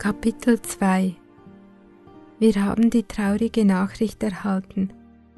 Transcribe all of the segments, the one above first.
Kapitel 2 Wir haben die traurige Nachricht erhalten.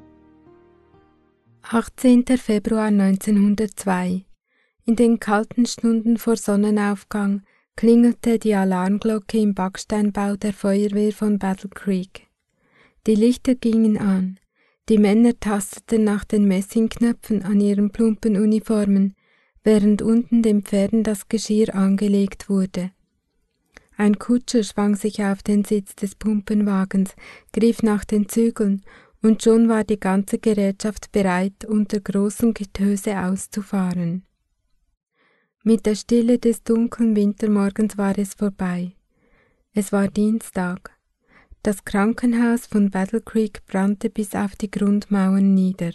18. Februar 1902. In den kalten Stunden vor Sonnenaufgang klingelte die Alarmglocke im Backsteinbau der Feuerwehr von Battle Creek. Die Lichter gingen an. Die Männer tasteten nach den Messingknöpfen an ihren plumpen Uniformen, während unten den Pferden das Geschirr angelegt wurde. Ein Kutscher schwang sich auf den Sitz des Pumpenwagens, griff nach den Zügeln, und schon war die ganze Gerätschaft bereit, unter großem Getöse auszufahren. Mit der Stille des dunklen Wintermorgens war es vorbei. Es war Dienstag. Das Krankenhaus von Battle Creek brannte bis auf die Grundmauern nieder.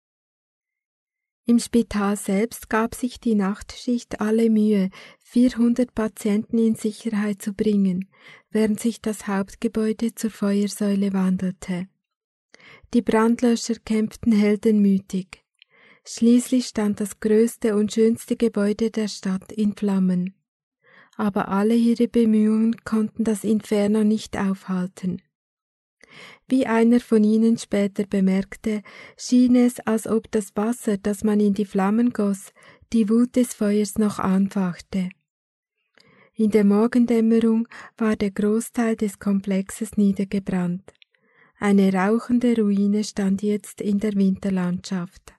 Im Spital selbst gab sich die Nachtschicht alle Mühe, 400 Patienten in Sicherheit zu bringen, während sich das Hauptgebäude zur Feuersäule wandelte. Die Brandlöscher kämpften heldenmütig. Schließlich stand das größte und schönste Gebäude der Stadt in Flammen. Aber alle ihre Bemühungen konnten das Inferno nicht aufhalten. Wie einer von ihnen später bemerkte, schien es, als ob das Wasser, das man in die Flammen goss, die Wut des Feuers noch anfachte. In der Morgendämmerung war der Großteil des Komplexes niedergebrannt. Eine rauchende Ruine stand jetzt in der Winterlandschaft.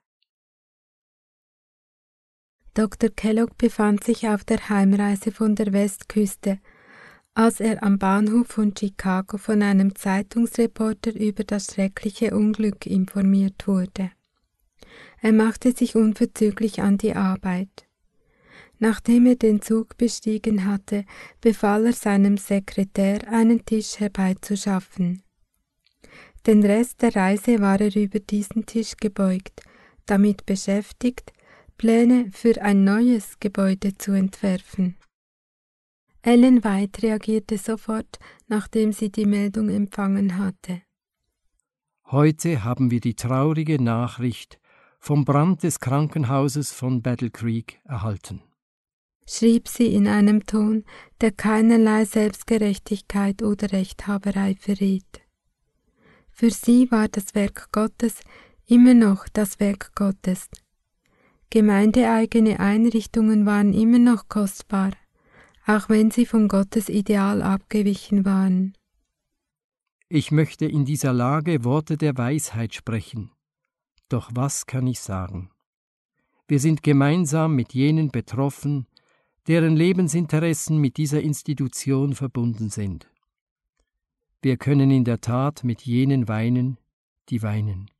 Dr. Kellogg befand sich auf der Heimreise von der Westküste, als er am Bahnhof von Chicago von einem Zeitungsreporter über das schreckliche Unglück informiert wurde. Er machte sich unverzüglich an die Arbeit. Nachdem er den Zug bestiegen hatte, befahl er seinem Sekretär, einen Tisch herbeizuschaffen. Den Rest der Reise war er über diesen Tisch gebeugt, damit beschäftigt, Pläne für ein neues Gebäude zu entwerfen. Ellen White reagierte sofort, nachdem sie die Meldung empfangen hatte. Heute haben wir die traurige Nachricht vom Brand des Krankenhauses von Battle Creek erhalten, schrieb sie in einem Ton, der keinerlei Selbstgerechtigkeit oder Rechthaberei verriet. Für sie war das Werk Gottes immer noch das Werk Gottes. Gemeindeeigene Einrichtungen waren immer noch kostbar, auch wenn sie von Gottes Ideal abgewichen waren. Ich möchte in dieser Lage Worte der Weisheit sprechen. Doch was kann ich sagen? Wir sind gemeinsam mit jenen betroffen, deren Lebensinteressen mit dieser Institution verbunden sind. Wir können in der Tat mit jenen weinen, die weinen.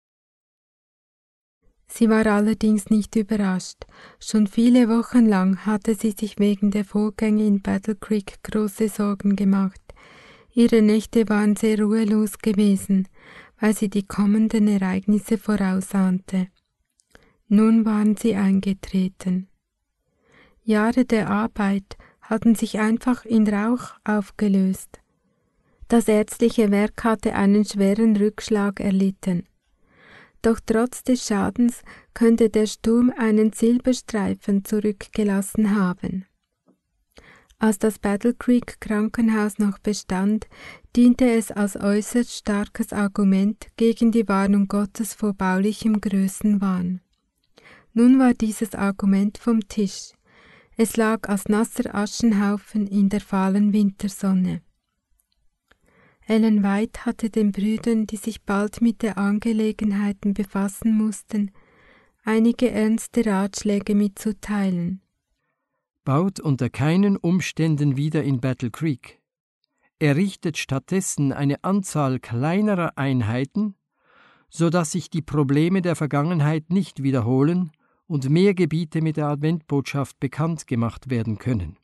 Sie war allerdings nicht überrascht. Schon viele Wochen lang hatte sie sich wegen der Vorgänge in Battle Creek große Sorgen gemacht. Ihre Nächte waren sehr ruhelos gewesen, weil sie die kommenden Ereignisse vorausahnte. Nun waren sie eingetreten. Jahre der Arbeit hatten sich einfach in Rauch aufgelöst. Das ärztliche Werk hatte einen schweren Rückschlag erlitten. Doch trotz des Schadens könnte der Sturm einen Silberstreifen zurückgelassen haben. Als das Battle Creek Krankenhaus noch bestand, diente es als äußerst starkes Argument gegen die Warnung Gottes vor baulichem Größenwahn. Nun war dieses Argument vom Tisch. Es lag als nasser Aschenhaufen in der fahlen Wintersonne. Ellen White hatte den Brüdern, die sich bald mit der Angelegenheiten befassen mussten, einige ernste Ratschläge mitzuteilen. Baut unter keinen Umständen wieder in Battle Creek. Errichtet stattdessen eine Anzahl kleinerer Einheiten, sodass sich die Probleme der Vergangenheit nicht wiederholen und mehr Gebiete mit der Adventbotschaft bekannt gemacht werden können.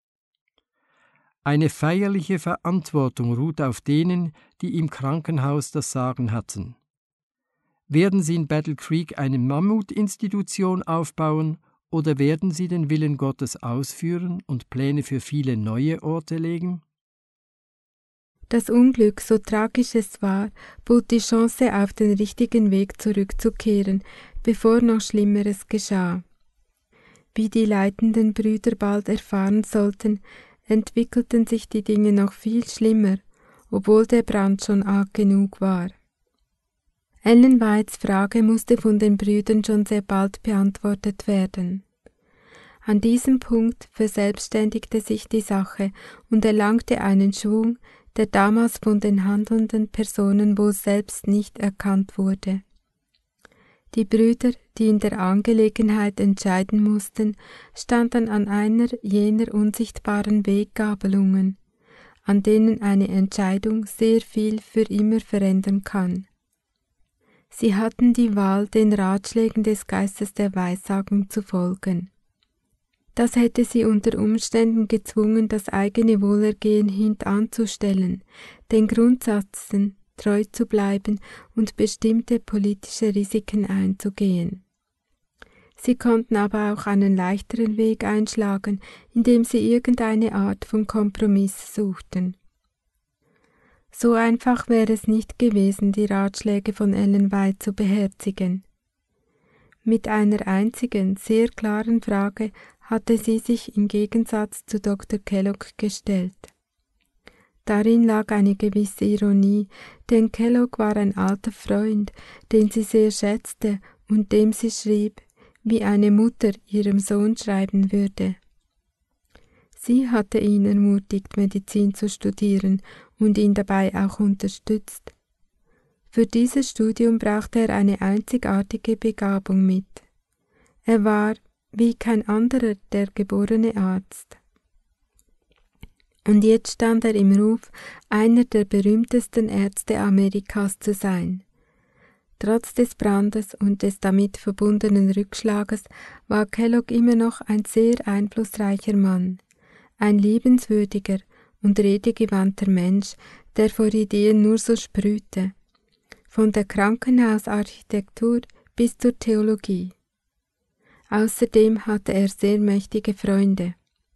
Eine feierliche Verantwortung ruht auf denen, die im Krankenhaus das Sagen hatten. Werden sie in Battle Creek eine Mammutinstitution aufbauen oder werden sie den Willen Gottes ausführen und Pläne für viele neue Orte legen? Das Unglück, so tragisch es war, bot die Chance, auf den richtigen Weg zurückzukehren, bevor noch Schlimmeres geschah. Wie die leitenden Brüder bald erfahren sollten, entwickelten sich die Dinge noch viel schlimmer, obwohl der Brand schon arg genug war. Ellen Whites Frage musste von den Brüdern schon sehr bald beantwortet werden. An diesem Punkt verselbstständigte sich die Sache und erlangte einen Schwung, der damals von den handelnden Personen wohl selbst nicht erkannt wurde. Die Brüder, die in der Angelegenheit entscheiden mussten, standen an einer jener unsichtbaren Weggabelungen, an denen eine Entscheidung sehr viel für immer verändern kann. Sie hatten die Wahl, den Ratschlägen des Geistes der Weissagung zu folgen. Das hätte sie unter Umständen gezwungen, das eigene Wohlergehen hintanzustellen, den Grundsätzen treu zu bleiben und bestimmte politische Risiken einzugehen. Sie konnten aber auch einen leichteren Weg einschlagen, indem sie irgendeine Art von Kompromiss suchten. So einfach wäre es nicht gewesen, die Ratschläge von Ellen White zu beherzigen. Mit einer einzigen, sehr klaren Frage hatte sie sich im Gegensatz zu Dr. Kellogg gestellt. Darin lag eine gewisse Ironie, denn Kellogg war ein alter Freund, den sie sehr schätzte und dem sie schrieb, wie eine Mutter ihrem Sohn schreiben würde. Sie hatte ihn ermutigt, Medizin zu studieren und ihn dabei auch unterstützt. Für dieses Studium brachte er eine einzigartige Begabung mit. Er war, wie kein anderer, der geborene Arzt. Und jetzt stand er im Ruf, einer der berühmtesten Ärzte Amerikas zu sein. Trotz des Brandes und des damit verbundenen Rückschlages war Kellogg immer noch ein sehr einflussreicher Mann, ein liebenswürdiger und redegewandter Mensch, der vor Ideen nur so sprühte, von der Krankenhausarchitektur bis zur Theologie. Außerdem hatte er sehr mächtige Freunde.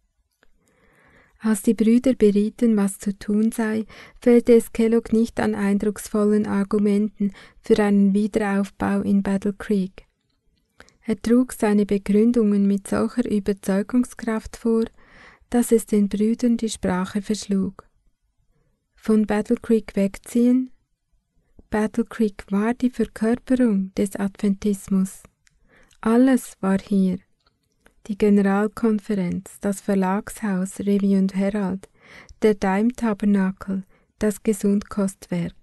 Als die Brüder berieten, was zu tun sei, fehlte es Kellogg nicht an eindrucksvollen Argumenten für einen Wiederaufbau in Battle Creek. Er trug seine Begründungen mit solcher Überzeugungskraft vor, dass es den Brüdern die Sprache verschlug. Von Battle Creek wegziehen? Battle Creek war die Verkörperung des Adventismus. Alles war hier. Die Generalkonferenz, das Verlagshaus Review und Herald, der Dime-Tabernakel, das Gesundkostwerk.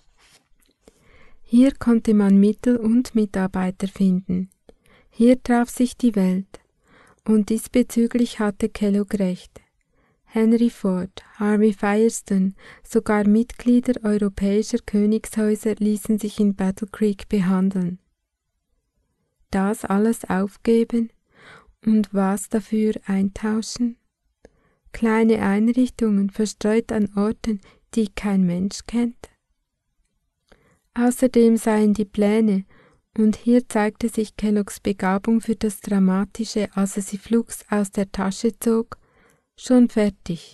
Hier konnte man Mittel und Mitarbeiter finden. Hier traf sich die Welt. Und diesbezüglich hatte Kellogg recht. Henry Ford, Harvey Firestone, sogar Mitglieder europäischer Königshäuser ließen sich in Battle Creek behandeln. Das alles aufgeben und was dafür eintauschen? Kleine Einrichtungen verstreut an Orten, die kein Mensch kennt? Außerdem seien die Pläne, und hier zeigte sich Kelloggs Begabung für das Dramatische, als er sie flugs aus der Tasche zog, schon fertig.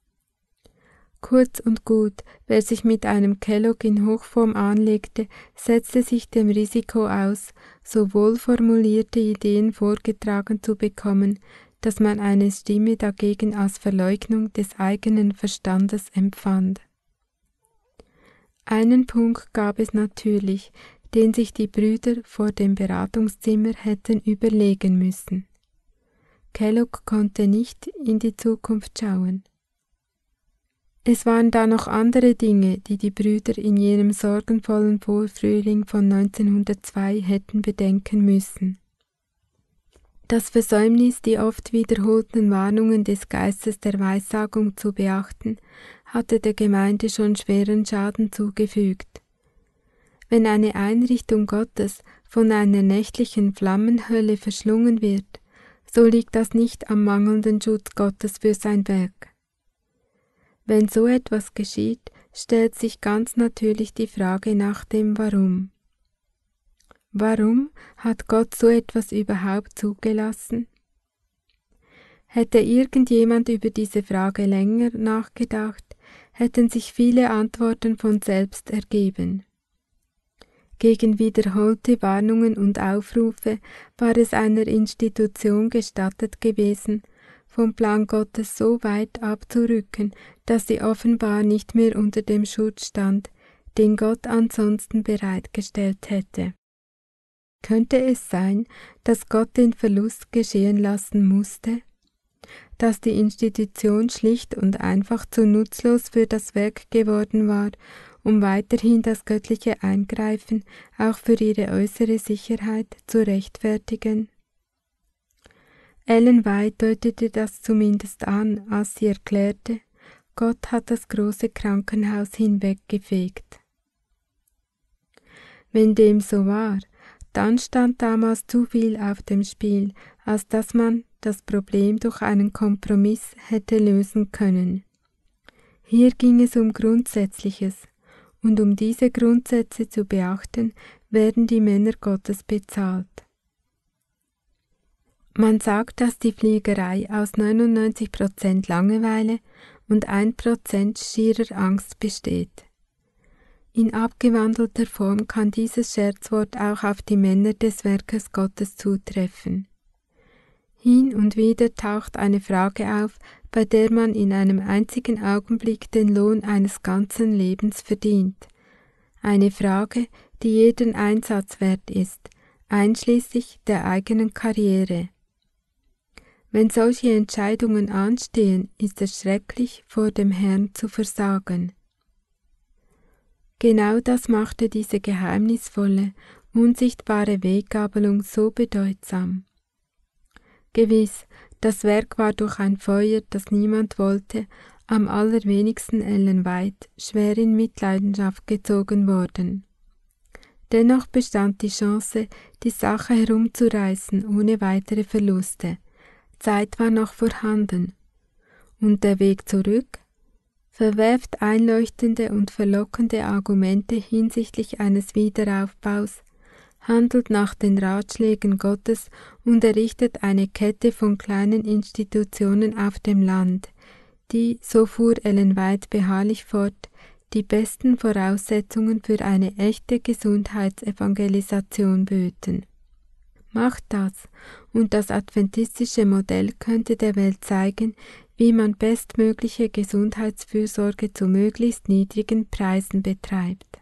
Kurz und gut, wer sich mit einem Kellogg in Hochform anlegte, setzte sich dem Risiko aus, so wohlformulierte Ideen vorgetragen zu bekommen, dass man eine Stimme dagegen als Verleugnung des eigenen Verstandes empfand. Einen Punkt gab es natürlich, den sich die Brüder vor dem Beratungszimmer hätten überlegen müssen. Kellogg konnte nicht in die Zukunft schauen. Es waren da noch andere Dinge, die die Brüder in jenem sorgenvollen Vorfrühling von 1902 hätten bedenken müssen. Das Versäumnis, die oft wiederholten Warnungen des Geistes der Weissagung zu beachten, hatte der Gemeinde schon schweren Schaden zugefügt. Wenn eine Einrichtung Gottes von einer nächtlichen Flammenhölle verschlungen wird, so liegt das nicht am mangelnden Schutz Gottes für sein Werk. Wenn so etwas geschieht, stellt sich ganz natürlich die Frage nach dem Warum. Warum hat Gott so etwas überhaupt zugelassen? Hätte irgendjemand über diese Frage länger nachgedacht, hätten sich viele Antworten von selbst ergeben. Gegen wiederholte Warnungen und Aufrufe war es einer Institution gestattet gewesen, vom Plan Gottes so weit abzurücken, dass sie offenbar nicht mehr unter dem Schutz stand, den Gott ansonsten bereitgestellt hätte. Könnte es sein, dass Gott den Verlust geschehen lassen musste? Dass die Institution schlicht und einfach zu nutzlos für das Werk geworden war, um weiterhin das göttliche Eingreifen auch für ihre äußere Sicherheit zu rechtfertigen? Ellen White deutete das zumindest an, als sie erklärte, Gott hat das große Krankenhaus hinweggefegt. Wenn dem so war, dann stand damals zu viel auf dem Spiel, als dass man das Problem durch einen Kompromiss hätte lösen können. Hier ging es um Grundsätzliches, und um diese Grundsätze zu beachten, werden die Männer Gottes bezahlt. Man sagt, dass die Fliegerei aus 99% Langeweile und 1% schierer Angst besteht. In abgewandelter Form kann dieses Scherzwort auch auf die Männer des Werkes Gottes zutreffen. Hin und wieder taucht eine Frage auf, bei der man in einem einzigen Augenblick den Lohn eines ganzen Lebens verdient. Eine Frage, die jeden Einsatz wert ist, einschließlich der eigenen Karriere. Wenn solche Entscheidungen anstehen, ist es schrecklich, vor dem Herrn zu versagen. Genau das machte diese geheimnisvolle, unsichtbare Weggabelung so bedeutsam. Gewiss, das Werk war durch ein Feuer, das niemand wollte, am allerwenigsten Ellen White, schwer in Mitleidenschaft gezogen worden. Dennoch bestand die Chance, die Sache herumzureißen ohne weitere Verluste. Zeit war noch vorhanden. Und der Weg zurück? Verwerft einleuchtende und verlockende Argumente hinsichtlich eines Wiederaufbaus, handelt nach den Ratschlägen Gottes und errichtet eine Kette von kleinen Institutionen auf dem Land, die, so fuhr Ellen White beharrlich fort, die besten Voraussetzungen für eine echte Gesundheitsevangelisation böten. Macht das, und das adventistische Modell könnte der Welt zeigen, wie man bestmögliche Gesundheitsfürsorge zu möglichst niedrigen Preisen betreibt.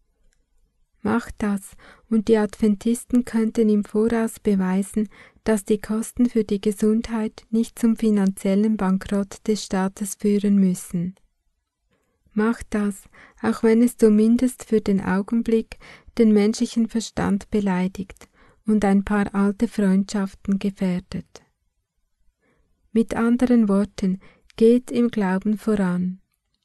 Macht das, und die Adventisten könnten im Voraus beweisen, dass die Kosten für die Gesundheit nicht zum finanziellen Bankrott des Staates führen müssen. Macht das, auch wenn es zumindest für den Augenblick den menschlichen Verstand beleidigt und ein paar alte Freundschaften gefährdet. Mit anderen Worten, geht im Glauben voran.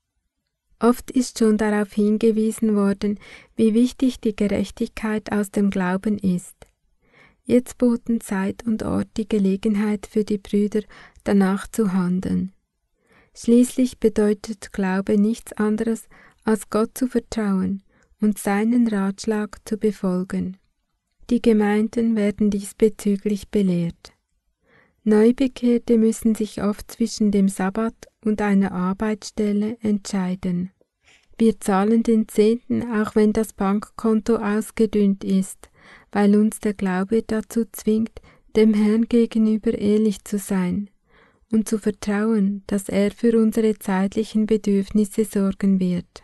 Oft ist schon darauf hingewiesen worden, wie wichtig die Gerechtigkeit aus dem Glauben ist. Jetzt boten Zeit und Ort die Gelegenheit für die Brüder, danach zu handeln. Schließlich bedeutet Glaube nichts anderes, als Gott zu vertrauen und seinen Ratschlag zu befolgen. Die Gemeinden werden diesbezüglich belehrt. Neubekehrte müssen sich oft zwischen dem Sabbat und einer Arbeitsstelle entscheiden. Wir zahlen den Zehnten, auch wenn das Bankkonto ausgedünnt ist, weil uns der Glaube dazu zwingt, dem Herrn gegenüber ehrlich zu sein und zu vertrauen, dass er für unsere zeitlichen Bedürfnisse sorgen wird.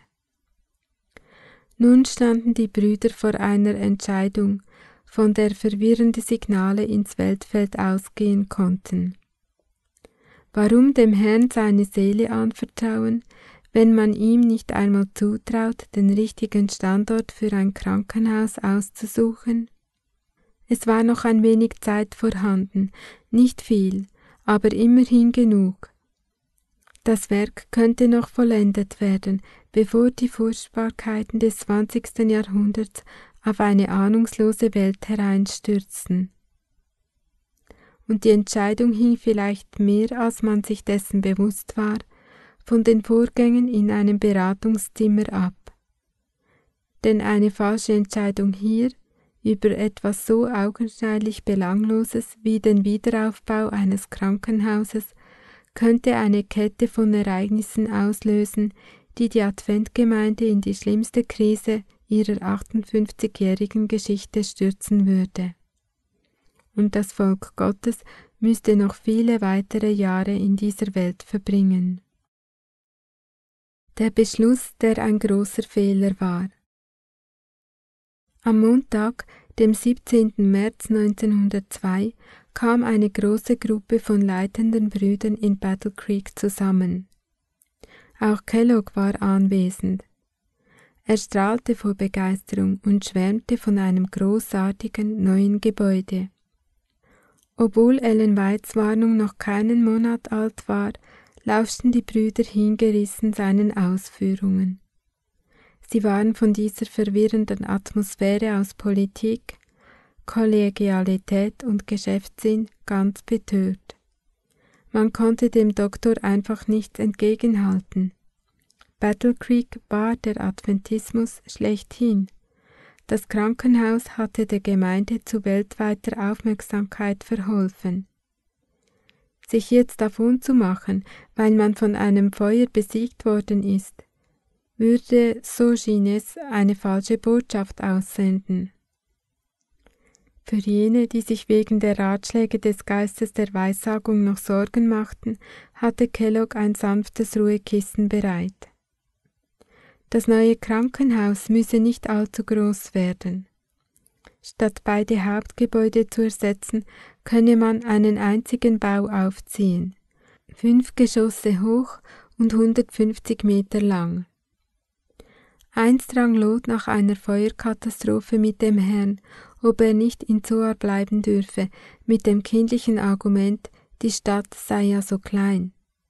Nun standen die Brüder vor einer Entscheidung, von der verwirrende Signale ins Weltfeld ausgehen konnten. Warum dem Herrn seine Seele anvertrauen, wenn man ihm nicht einmal zutraut, den richtigen Standort für ein Krankenhaus auszusuchen? Es war noch ein wenig Zeit vorhanden, nicht viel, aber immerhin genug. Das Werk könnte noch vollendet werden, bevor die Furchtbarkeiten des 20. Jahrhunderts auf eine ahnungslose Welt hereinstürzten. Und die Entscheidung hing vielleicht mehr, als man sich dessen bewusst war, von den Vorgängen in einem Beratungszimmer ab. Denn eine falsche Entscheidung hier über etwas so augenscheinlich Belangloses wie den Wiederaufbau eines Krankenhauses könnte eine Kette von Ereignissen auslösen, die die Adventgemeinde in die schlimmste Krise ihrer 58-jährigen Geschichte stürzen würde. und das Volk Gottes müsste noch viele weitere Jahre in dieser Welt verbringen. Der Beschluss, der ein großer Fehler war. Am Montag, dem 17. März 1902, kam eine große Gruppe von leitenden Brüdern in Battle Creek zusammen. Auch Kellogg war anwesend. Er strahlte vor Begeisterung und schwärmte von einem großartigen neuen Gebäude. Obwohl Ellen Whites Warnung noch keinen Monat alt war, lauschten die Brüder hingerissen seinen Ausführungen. Sie waren von dieser verwirrenden Atmosphäre aus Politik, Kollegialität und Geschäftssinn ganz betört. Man konnte dem Doktor einfach nichts entgegenhalten. Battle Creek war der Adventismus schlechthin. Das Krankenhaus hatte der Gemeinde zu weltweiter Aufmerksamkeit verholfen. Sich jetzt davonzumachen, weil man von einem Feuer besiegt worden ist, würde, so schien es, eine falsche Botschaft aussenden. Für jene, die sich wegen der Ratschläge des Geistes der Weissagung noch Sorgen machten, hatte Kellogg ein sanftes Ruhekissen bereit. Das neue Krankenhaus müsse nicht allzu groß werden. Statt beide Hauptgebäude zu ersetzen, könne man einen einzigen Bau aufziehen, 5 Geschosse hoch und 150 Meter lang. Einst rang Lot nach einer Feuerkatastrophe mit dem Herrn, ob er nicht in Zoar bleiben dürfe, mit dem kindlichen Argument, die Stadt sei ja so klein.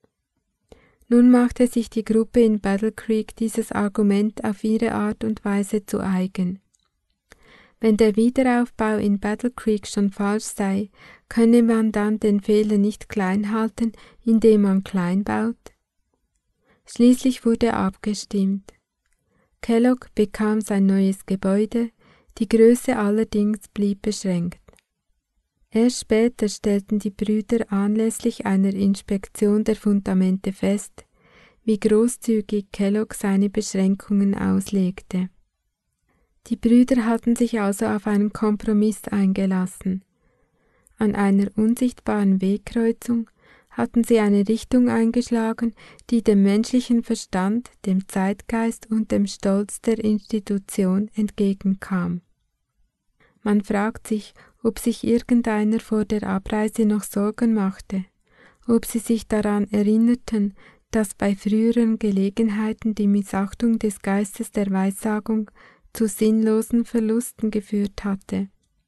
Nun machte sich die Gruppe in Battle Creek dieses Argument auf ihre Art und Weise zu eigen. Wenn der Wiederaufbau in Battle Creek schon falsch sei, könne man dann den Fehler nicht klein halten, indem man klein baut? Schließlich wurde abgestimmt. Kellogg bekam sein neues Gebäude, die Größe allerdings blieb beschränkt. Erst später stellten die Brüder anlässlich einer Inspektion der Fundamente fest, wie großzügig Kellogg seine Beschränkungen auslegte. Die Brüder hatten sich also auf einen Kompromiss eingelassen. An einer unsichtbaren Wegkreuzung hatten sie eine Richtung eingeschlagen, die dem menschlichen Verstand, dem Zeitgeist und dem Stolz der Institution entgegenkam. Man fragt sich, ob sich irgendeiner vor der Abreise noch Sorgen machte, ob sie sich daran erinnerten, dass bei früheren Gelegenheiten die Missachtung des Geistes der Weissagung zu sinnlosen Verlusten geführt hatte,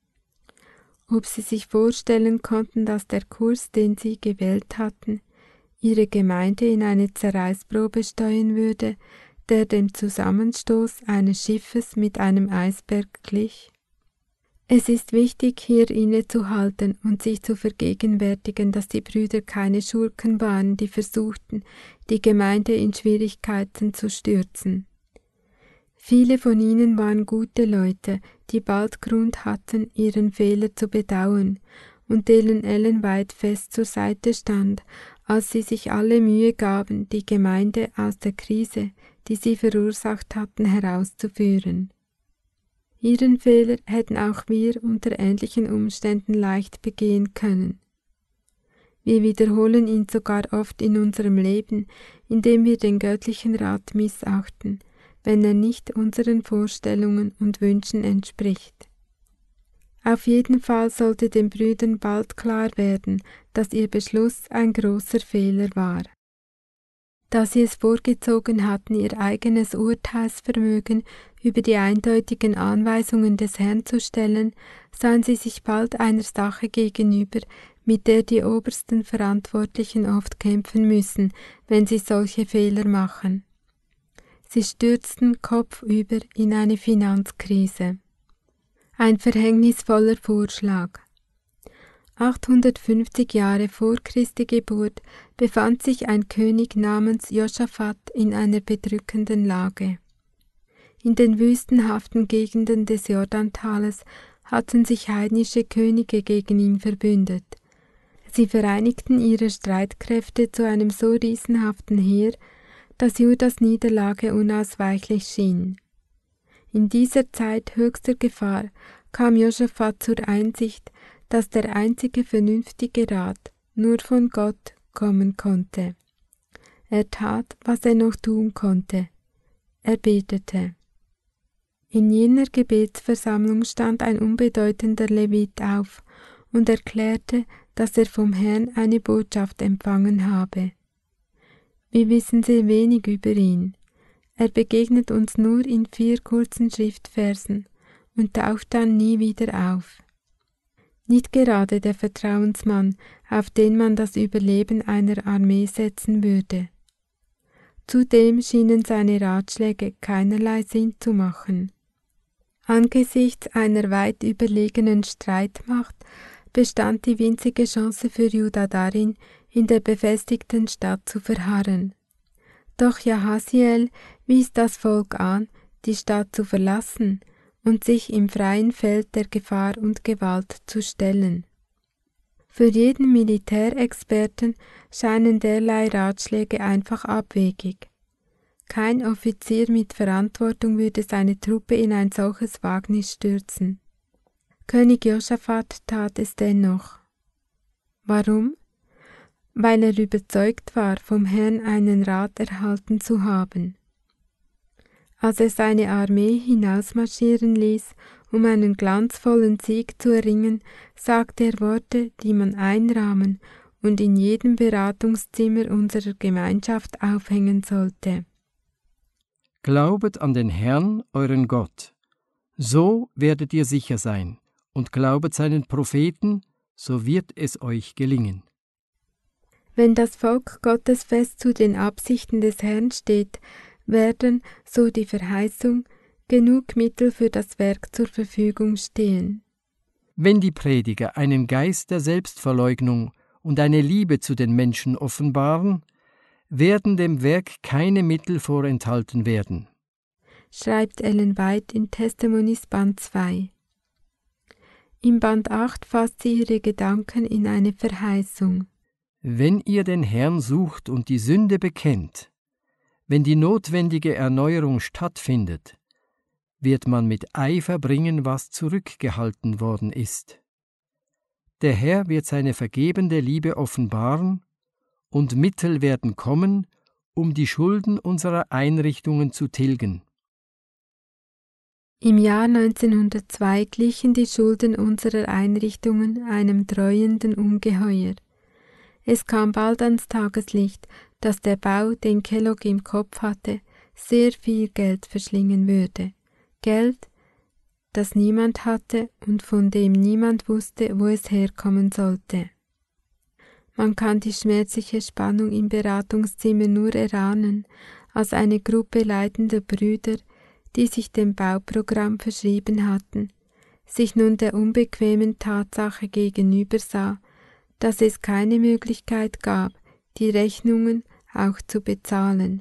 ob sie sich vorstellen konnten, dass der Kurs, den sie gewählt hatten, ihre Gemeinde in eine Zerreißprobe steuern würde, der dem Zusammenstoß eines Schiffes mit einem Eisberg glich. Es ist wichtig, hier innezuhalten und sich zu vergegenwärtigen, dass die Brüder keine Schurken waren, die versuchten, die Gemeinde in Schwierigkeiten zu stürzen. Viele von ihnen waren gute Leute, die bald Grund hatten, ihren Fehler zu bedauern und denen Ellen White fest zur Seite stand, als sie sich alle Mühe gaben, die Gemeinde aus der Krise, die sie verursacht hatten, herauszuführen. Ihren Fehler hätten auch wir unter ähnlichen Umständen leicht begehen können. Wir wiederholen ihn sogar oft in unserem Leben, indem wir den göttlichen Rat missachten, wenn er nicht unseren Vorstellungen und Wünschen entspricht. Auf jeden Fall sollte den Brüdern bald klar werden, dass ihr Beschluss ein großer Fehler war. Da sie es vorgezogen hatten, ihr eigenes Urteilsvermögen über die eindeutigen Anweisungen des Herrn zu stellen, sahen sie sich bald einer Sache gegenüber, mit der die obersten Verantwortlichen oft kämpfen müssen, wenn sie solche Fehler machen. Sie stürzten kopfüber in eine Finanzkrise. Ein verhängnisvoller Vorschlag. 850 Jahre vor Christi Geburt befand sich ein König namens Josaphat in einer bedrückenden Lage. In den wüstenhaften Gegenden des Jordantales hatten sich heidnische Könige gegen ihn verbündet. Sie vereinigten ihre Streitkräfte zu einem so riesenhaften Heer, dass Judas Niederlage unausweichlich schien. In dieser Zeit höchster Gefahr kam Josaphat zur Einsicht, dass der einzige vernünftige Rat nur von Gott kommen konnte. Er tat, was er noch tun konnte. Er betete. In jener Gebetsversammlung stand ein unbedeutender Levit auf und erklärte, dass er vom Herrn eine Botschaft empfangen habe. Wir wissen sehr wenig über ihn. Er begegnet uns nur in 4 kurzen Schriftversen und taucht dann nie wieder auf. Nicht gerade der Vertrauensmann, auf den man das Überleben einer Armee setzen würde. Zudem schienen seine Ratschläge keinerlei Sinn zu machen. Angesichts einer weit überlegenen Streitmacht bestand die winzige Chance für Juda darin, in der befestigten Stadt zu verharren. Doch Jahaziel wies das Volk an, die Stadt zu verlassen und sich im freien Feld der Gefahr und Gewalt zu stellen. Für jeden Militärexperten scheinen derlei Ratschläge einfach abwegig. Kein Offizier mit Verantwortung würde seine Truppe in ein solches Wagnis stürzen. König Josaphat tat es dennoch. Warum? Weil er überzeugt war, vom Herrn einen Rat erhalten zu haben. Als er seine Armee hinausmarschieren ließ, um einen glanzvollen Sieg zu erringen, sagte er Worte, die man einrahmen und in jedem Beratungszimmer unserer Gemeinschaft aufhängen sollte. Glaubet an den Herrn, euren Gott. So werdet ihr sicher sein, und glaubet seinen Propheten, so wird es euch gelingen. Wenn das Volk Gottes fest zu den Absichten des Herrn steht, werden, so die Verheißung, genug Mittel für das Werk zur Verfügung stehen. Wenn die Prediger einen Geist der Selbstverleugnung und eine Liebe zu den Menschen offenbaren, werden dem Werk keine Mittel vorenthalten werden, schreibt Ellen White in Testimonies Band 2. Im Band 8 fasst sie ihre Gedanken in eine Verheißung. Wenn ihr den Herrn sucht und die Sünde bekennt, wenn die notwendige Erneuerung stattfindet, wird man mit Eifer bringen, was zurückgehalten worden ist. Der Herr wird seine vergebende Liebe offenbaren, und Mittel werden kommen, um die Schulden unserer Einrichtungen zu tilgen. Im Jahr 1902 glichen die Schulden unserer Einrichtungen einem dräuenden Ungeheuer. Es kam bald ans Tageslicht, dass der Bau, den Kellogg im Kopf hatte, sehr viel Geld verschlingen würde. Geld, das niemand hatte und von dem niemand wusste, wo es herkommen sollte. Man kann die schmerzliche Spannung im Beratungszimmer nur erahnen, als eine Gruppe leitender Brüder, die sich dem Bauprogramm verschrieben hatten, sich nun der unbequemen Tatsache gegenübersah, dass es keine Möglichkeit gab, die Rechnungen auch zu bezahlen.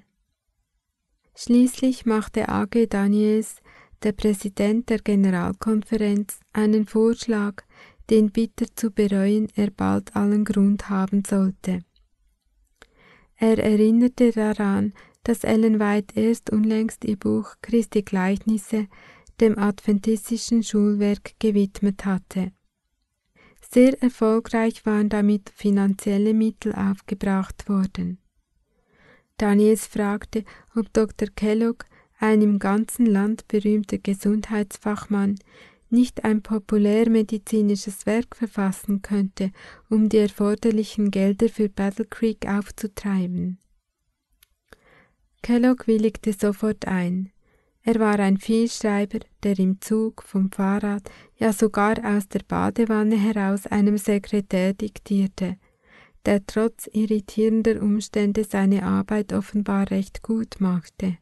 Schließlich machte A.G. Daniels, der Präsident der Generalkonferenz, einen Vorschlag, den bitter zu bereuen er bald allen Grund haben sollte. Er erinnerte daran, dass Ellen White erst unlängst ihr Buch Christi Gleichnisse dem adventistischen Schulwerk gewidmet hatte. Sehr erfolgreich waren damit finanzielle Mittel aufgebracht worden. Daniels fragte, ob Dr. Kellogg, ein im ganzen Land berühmter Gesundheitsfachmann, nicht ein populärmedizinisches Werk verfassen könnte, um die erforderlichen Gelder für Battle Creek aufzutreiben. Kellogg willigte sofort ein. Er war ein Vielschreiber, der im Zug, vom Fahrrad, ja sogar aus der Badewanne heraus einem Sekretär diktierte, der trotz irritierender Umstände seine Arbeit offenbar recht gut machte.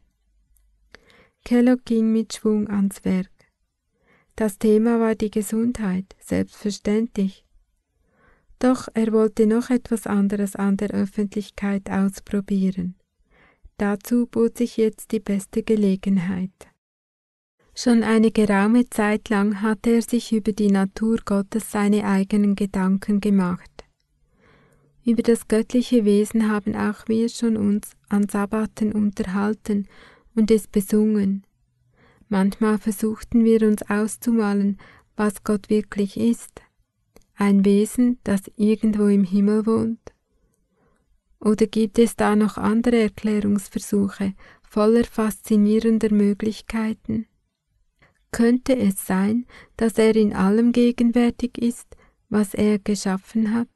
Kellogg ging mit Schwung ans Werk. Das Thema war die Gesundheit, selbstverständlich. Doch er wollte noch etwas anderes an der Öffentlichkeit ausprobieren. Dazu bot sich jetzt die beste Gelegenheit. Schon eine geraume Zeit lang hatte er sich über die Natur Gottes seine eigenen Gedanken gemacht. Über das göttliche Wesen haben auch wir schon uns an Sabbaten unterhalten und es besungen. Manchmal versuchten wir uns auszumalen, was Gott wirklich ist. Ein Wesen, das irgendwo im Himmel wohnt? Oder gibt es da noch andere Erklärungsversuche, voller faszinierender Möglichkeiten? Könnte es sein, dass er in allem gegenwärtig ist, was er geschaffen hat?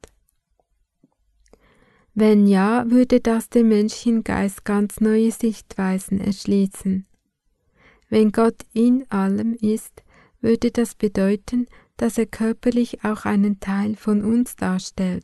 Wenn ja, würde das dem menschlichen Geist ganz neue Sichtweisen erschließen. Wenn Gott in allem ist, würde das bedeuten, dass er körperlich auch einen Teil von uns darstellt.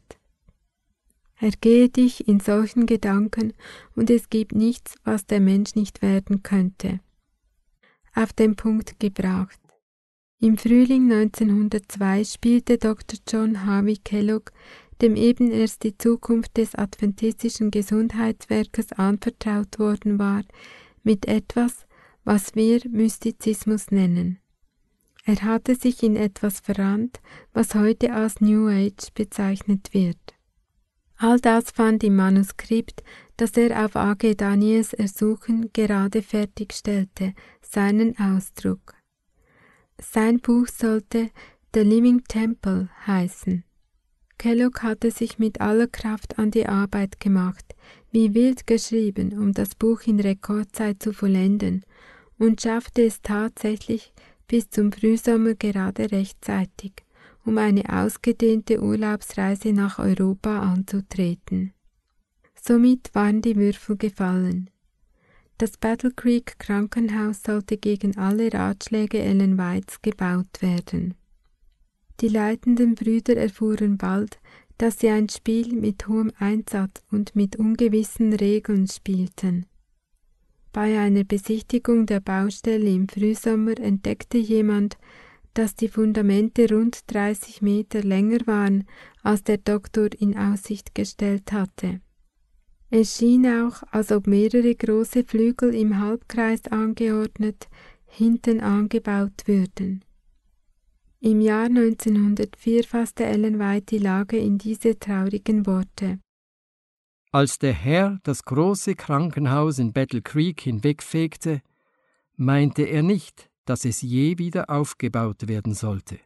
Ergehe dich in solchen Gedanken und es gibt nichts, was der Mensch nicht werden könnte. Auf den Punkt gebracht. Im Frühling 1902 spielte Dr. John Harvey Kellogg, dem eben erst die Zukunft des adventistischen Gesundheitswerkes anvertraut worden war, mit etwas, was wir Mystizismus nennen. Er hatte sich in etwas verrannt, was heute als New Age bezeichnet wird. All das fand im Manuskript, das er auf A.G. Daniels Ersuchen gerade fertigstellte, seinen Ausdruck. Sein Buch sollte The Living Temple heißen. Kellogg hatte sich mit aller Kraft an die Arbeit gemacht, wie wild geschrieben, um das Buch in Rekordzeit zu vollenden, und schaffte es tatsächlich bis zum Frühsommer gerade rechtzeitig, um eine ausgedehnte Urlaubsreise nach Europa anzutreten. Somit waren die Würfel gefallen. Das Battle Creek Krankenhaus sollte gegen alle Ratschläge Ellen Whites gebaut werden. Die leitenden Brüder erfuhren bald, dass sie ein Spiel mit hohem Einsatz und mit ungewissen Regeln spielten. Bei einer Besichtigung der Baustelle im Frühsommer entdeckte jemand, dass die Fundamente rund 30 Meter länger waren, als der Doktor in Aussicht gestellt hatte. Es schien auch, als ob mehrere große Flügel im Halbkreis angeordnet hinten angebaut würden. Im Jahr 1904 fasste Ellen White die Lage in diese traurigen Worte. Als der Herr das große Krankenhaus in Battle Creek hinwegfegte, meinte er nicht, dass es je wieder aufgebaut werden sollte.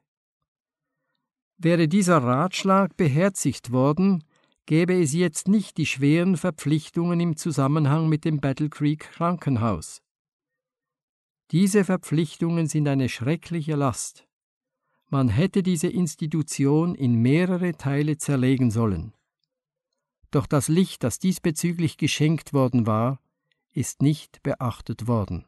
Wäre dieser Ratschlag beherzigt worden, gäbe es jetzt nicht die schweren Verpflichtungen im Zusammenhang mit dem Battle Creek Krankenhaus. Diese Verpflichtungen sind eine schreckliche Last. Man hätte diese Institution in mehrere Teile zerlegen sollen. Doch das Licht, das diesbezüglich geschenkt worden war, ist nicht beachtet worden.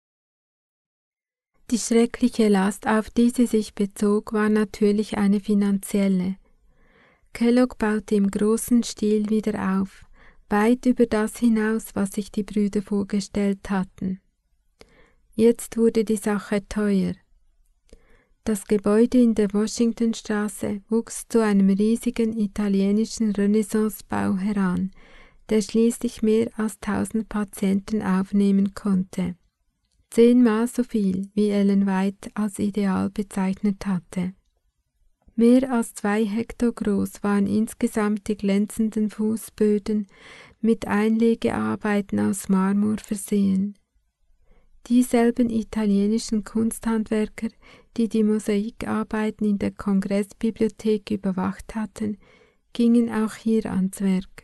Die schreckliche Last, auf die sie sich bezog, war natürlich eine finanzielle. Kellogg baute im großen Stil wieder auf, weit über das hinaus, was sich die Brüder vorgestellt hatten. Jetzt wurde die Sache teuer. Das Gebäude in der Washingtonstraße wuchs zu einem riesigen italienischen Renaissancebau heran, der schließlich mehr als 1000 Patienten aufnehmen konnte. 10-mal so viel, wie Ellen White als Ideal bezeichnet hatte. Mehr als 2 Hektar groß waren insgesamt die glänzenden Fußböden mit Einlegearbeiten aus Marmor versehen. Dieselben italienischen Kunsthandwerker, die die Mosaikarbeiten in der Kongressbibliothek überwacht hatten, gingen auch hier ans Werk.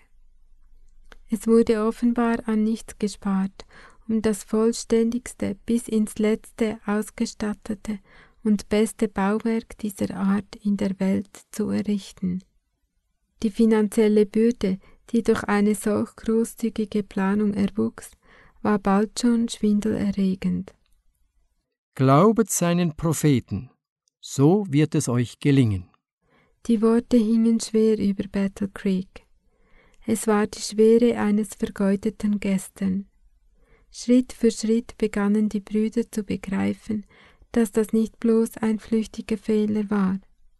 Es wurde offenbar an nichts gespart, um das vollständigste bis ins letzte ausgestattete und beste Bauwerk dieser Art in der Welt zu errichten. Die finanzielle Bürde, die durch eine solch großzügige Planung erwuchs, war bald schon schwindelerregend. Glaubet seinen Propheten, so wird es euch gelingen. Die Worte hingen schwer über Battle Creek. Es war die Schwere eines vergeudeten Gestern. Schritt für Schritt begannen die Brüder zu begreifen, dass das nicht bloß ein flüchtiger Fehler war.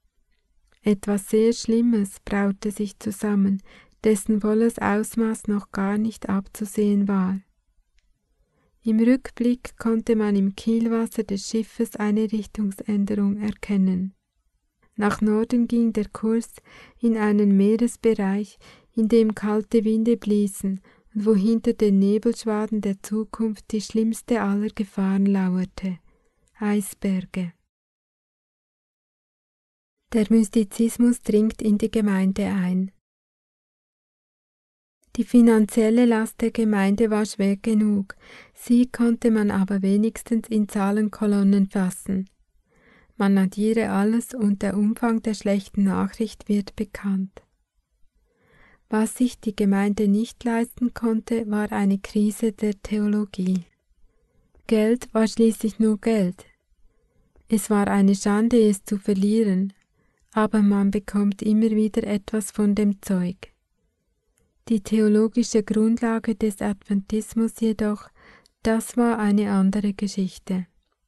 Etwas sehr Schlimmes braute sich zusammen, dessen volles Ausmaß noch gar nicht abzusehen war. Im Rückblick konnte man im Kielwasser des Schiffes eine Richtungsänderung erkennen. Nach Norden ging der Kurs in einen Meeresbereich, in dem kalte Winde bliesen und wo hinter den Nebelschwaden der Zukunft die schlimmste aller Gefahren lauerte: Eisberge. Der Mystizismus dringt in die Gemeinde ein. Die finanzielle Last der Gemeinde war schwer genug, sie konnte man aber wenigstens in Zahlenkolonnen fassen. Man addiere alles und der Umfang der schlechten Nachricht wird bekannt. Was sich die Gemeinde nicht leisten konnte, war eine Krise der Theologie. Geld war schließlich nur Geld. Es war eine Schande, es zu verlieren, aber man bekommt immer wieder etwas von dem Zeug. Die theologische Grundlage des Adventismus jedoch, das war eine andere Geschichte.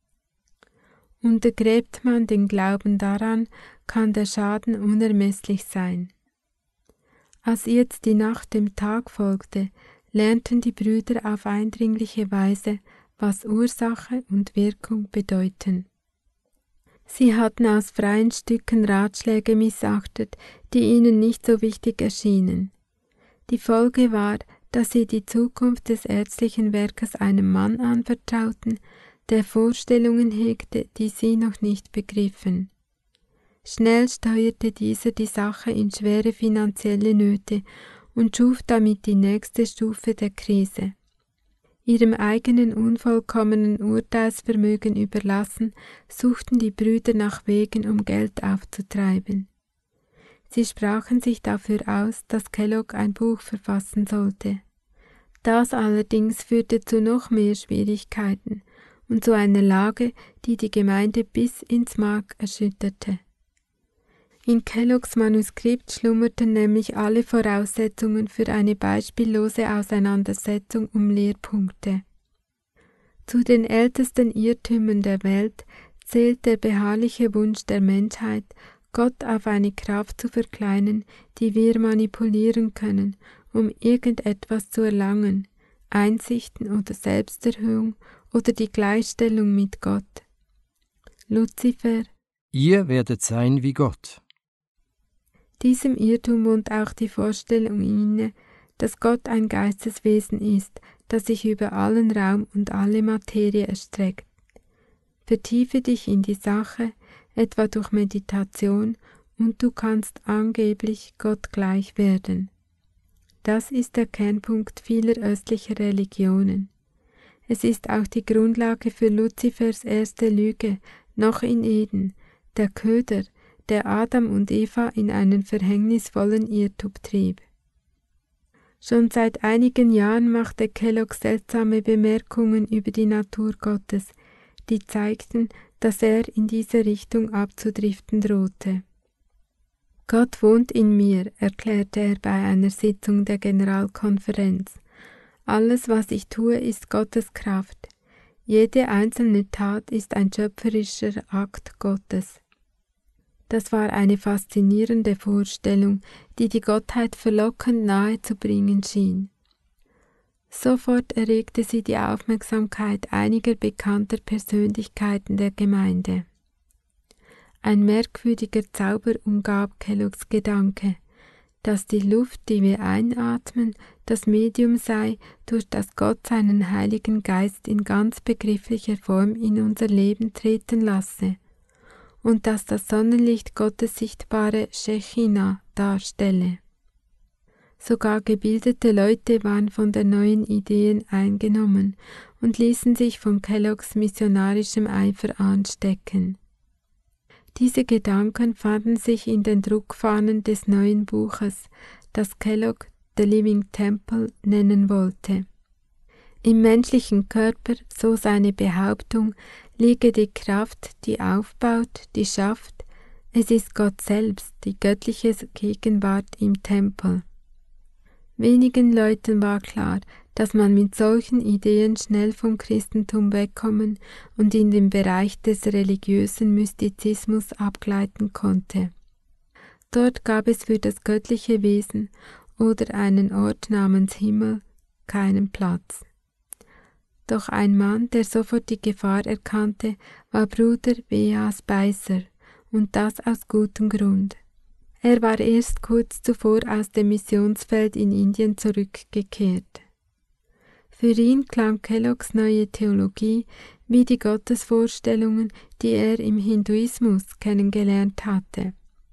Untergräbt man den Glauben daran, kann der Schaden unermesslich sein. Als jetzt die Nacht dem Tag folgte, lernten die Brüder auf eindringliche Weise, was Ursache und Wirkung bedeuten. Sie hatten aus freien Stücken Ratschläge missachtet, die ihnen nicht so wichtig erschienen. Die Folge war, dass sie die Zukunft des ärztlichen Werkes einem Mann anvertrauten, der Vorstellungen hegte, die sie noch nicht begriffen. Schnell steuerte dieser die Sache in schwere finanzielle Nöte und schuf damit die nächste Stufe der Krise. Ihrem eigenen unvollkommenen Urteilsvermögen überlassen, suchten die Brüder nach Wegen, um Geld aufzutreiben. Sie sprachen sich dafür aus, dass Kellogg ein Buch verfassen sollte. Das allerdings führte zu noch mehr Schwierigkeiten und zu einer Lage, die die Gemeinde bis ins Mark erschütterte. In Kelloggs Manuskript schlummerten nämlich alle Voraussetzungen für eine beispiellose Auseinandersetzung um Lehrpunkte. Zu den ältesten Irrtümern der Welt zählt der beharrliche Wunsch der Menschheit, Gott auf eine Kraft zu verkleinern, die wir manipulieren können, um irgendetwas zu erlangen, Einsichten oder Selbsterhöhung oder die Gleichstellung mit Gott. Luzifer: Ihr werdet sein wie Gott. Diesem Irrtum wohnt auch die Vorstellung inne, dass Gott ein Geisteswesen ist, das sich über allen Raum und alle Materie erstreckt. Vertiefe dich in die Sache, etwa durch Meditation, und du kannst angeblich Gott gleich werden. Das ist der Kernpunkt vieler östlicher Religionen. Es ist auch die Grundlage für Luzifers erste Lüge, noch in Eden, der Köder, der Adam und Eva in einen verhängnisvollen Irrtum trieb. Schon seit einigen Jahren machte Kellogg seltsame Bemerkungen über die Natur Gottes, die zeigten, dass er in diese Richtung abzudriften drohte. Gott wohnt in mir, erklärte er bei einer Sitzung der Generalkonferenz. Alles, was ich tue, ist Gottes Kraft. Jede einzelne Tat ist ein schöpferischer Akt Gottes. Das war eine faszinierende Vorstellung, die die Gottheit verlockend nahe zu bringen schien. Sofort erregte sie die Aufmerksamkeit einiger bekannter Persönlichkeiten der Gemeinde. Ein merkwürdiger Zauber umgab Kelloggs Gedanke, dass die Luft, die wir einatmen, das Medium sei, durch das Gott seinen Heiligen Geist in ganz begrifflicher Form in unser Leben treten lasse, und dass das Sonnenlicht Gottes sichtbare Shechina darstelle. Sogar gebildete Leute waren von den neuen Ideen eingenommen und ließen sich von Kelloggs missionarischem Eifer anstecken. Diese Gedanken fanden sich in den Druckfahnen des neuen Buches, das Kellogg The Living Temple nennen wollte. Im menschlichen Körper, so seine Behauptung, liege die Kraft, die aufbaut, die schafft. Es ist Gott selbst, die göttliche Gegenwart im Tempel. Wenigen Leuten war klar, dass man mit solchen Ideen schnell vom Christentum wegkommen und in den Bereich des religiösen Mystizismus abgleiten konnte. Dort gab es für das göttliche Wesen oder einen Ort namens Himmel keinen Platz. Doch ein Mann, der sofort die Gefahr erkannte, war Bruder W.A. Spicer, und das aus gutem Grund. Er war erst kurz zuvor aus dem Missionsfeld in Indien zurückgekehrt. Für ihn klang Kelloggs neue Theologie wie die Gottesvorstellungen, die er im Hinduismus kennengelernt hatte.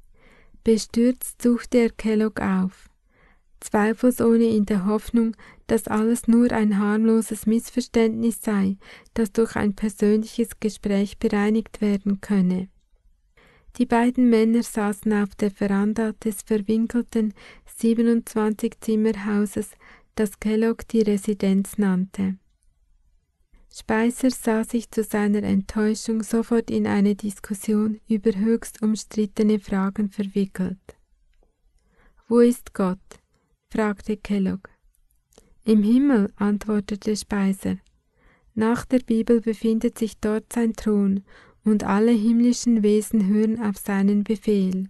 Bestürzt suchte er Kellogg auf, zweifelsohne in der Hoffnung, dass alles nur ein harmloses Missverständnis sei, das durch ein persönliches Gespräch bereinigt werden könne. Die beiden Männer saßen auf der Veranda des verwinkelten 27-Zimmerhauses, das Kellogg die Residenz nannte. Spicer sah sich zu seiner Enttäuschung sofort in eine Diskussion über höchst umstrittene Fragen verwickelt. »Wo ist Gott?« fragte Kellogg. »Im Himmel«, antwortete Spicer. »Nach der Bibel befindet sich dort sein Thron, und alle himmlischen Wesen hören auf seinen Befehl.«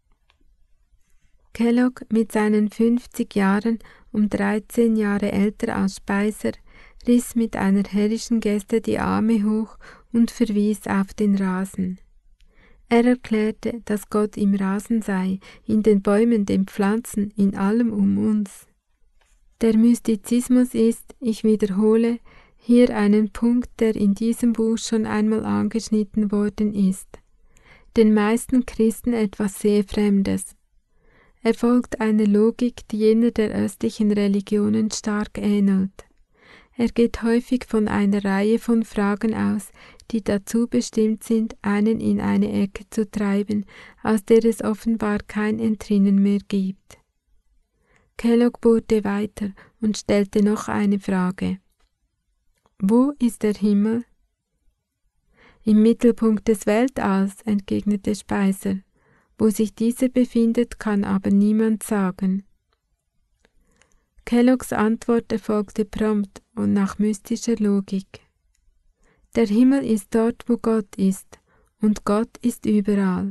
Kellogg mit seinen 50 Jahren, um 13 Jahre älter als Spicer, riss mit einer herrischen Geste die Arme hoch und verwies auf den Rasen. Er erklärte, dass Gott im Rasen sei, in den Bäumen, den Pflanzen, in allem um uns. Der Mystizismus ist, ich wiederhole, hier einen Punkt, der in diesem Buch schon einmal angeschnitten worden ist. Den meisten Christen etwas sehr Fremdes. Er folgt einer Logik, die jener der östlichen Religionen stark ähnelt. Er geht häufig von einer Reihe von Fragen aus, die dazu bestimmt sind, einen in eine Ecke zu treiben, aus der es offenbar kein Entrinnen mehr gibt. Kellogg bohrte weiter und stellte noch eine Frage. »Wo ist der Himmel?« »Im Mittelpunkt des Weltalls«, entgegnete Spicer. »Wo sich dieser befindet, kann aber niemand sagen.« Kelloggs Antwort erfolgte prompt und nach mystischer Logik. Der Himmel ist dort, wo Gott ist, und Gott ist überall.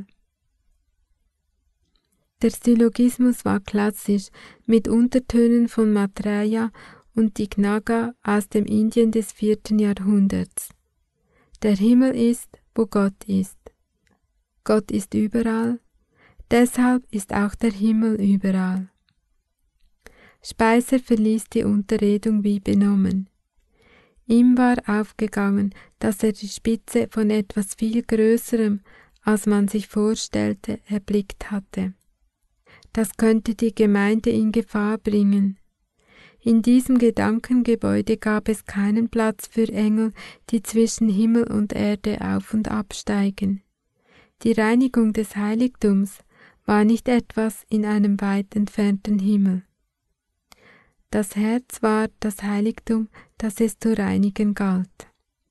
Der Syllogismus war klassisch, mit Untertönen von Maitreya und Dignaga aus dem Indien des 4. Jahrhunderts. Der Himmel ist, wo Gott ist. Gott ist überall, deshalb ist auch der Himmel überall. Spicer verließ die Unterredung wie benommen. Ihm war aufgegangen, dass er die Spitze von etwas viel Größerem, als man sich vorstellte, erblickt hatte. Das könnte die Gemeinde in Gefahr bringen. In diesem Gedankengebäude gab es keinen Platz für Engel, die zwischen Himmel und Erde auf und absteigen. Die Reinigung des Heiligtums war nicht etwas in einem weit entfernten Himmel. Das Herz war das Heiligtum, das es zu reinigen galt.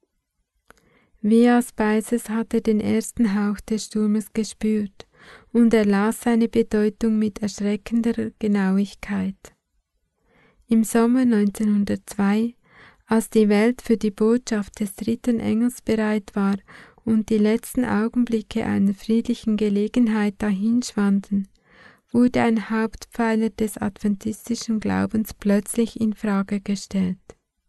Via Spices hatte den ersten Hauch des Sturmes gespürt und er las seine Bedeutung mit erschreckender Genauigkeit. Im Sommer 1902, als die Welt für die Botschaft des 3. Engels bereit war und die letzten Augenblicke einer friedlichen Gelegenheit dahinschwanden, wurde ein Hauptpfeiler des adventistischen Glaubens plötzlich in Frage gestellt.